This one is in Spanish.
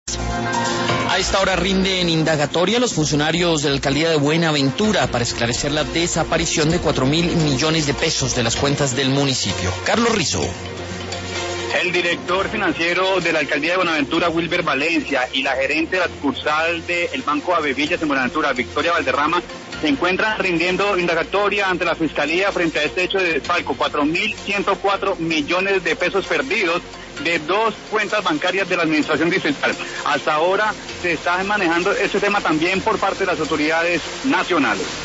A esta hora rinden indagatoria los funcionarios de la alcaldía de Buenaventura para esclarecer la desaparición de 4.000 millones de pesos de las cuentas del municipio. Carlos Rizo. El director financiero de la alcaldía de Buenaventura, Wilber Valencia, y la gerente de la sucursal del Banco Avevillas en Buenaventura, Victoria Valderrama, se encuentran rindiendo indagatoria ante la Fiscalía frente a este hecho de desfalco, 4.104 millones de pesos perdidos de 2 cuentas bancarias de la administración distrital. Hasta ahora se está manejando este tema también por parte de las autoridades nacionales.